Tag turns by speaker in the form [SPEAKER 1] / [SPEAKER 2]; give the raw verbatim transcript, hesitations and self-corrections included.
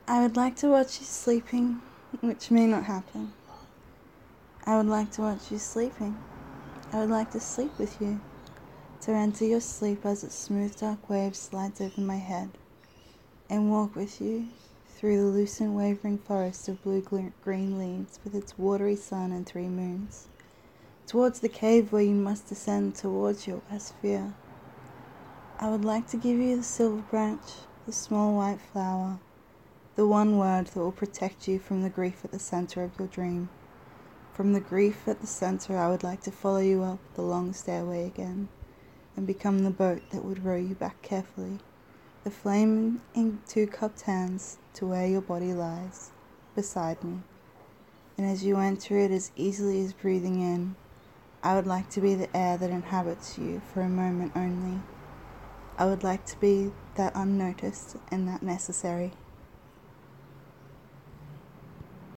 [SPEAKER 1] I would like to watch you sleeping, which may not happen. I would like to watch you sleeping. I would like to sleep with you, to enter your sleep as its smooth dark wave slides over my head, and walk with you through the loose and wavering forest of blue-green leaves with its watery sun and three moons, towards the cave where you must descend towards your worst fear. I would like to give you the silver branch, the small white flower, the one word that will protect you from the grief at the center of your dream. From the grief at the center, I would like to follow you up the long stairway again, and become the boat that would row you back carefully, the flame in two-cupped hands to where your body lies, beside me. And as you enter it as easily as breathing in, I would like to be the air that inhabits you for a moment only. I would like to be that unnoticed and that necessary.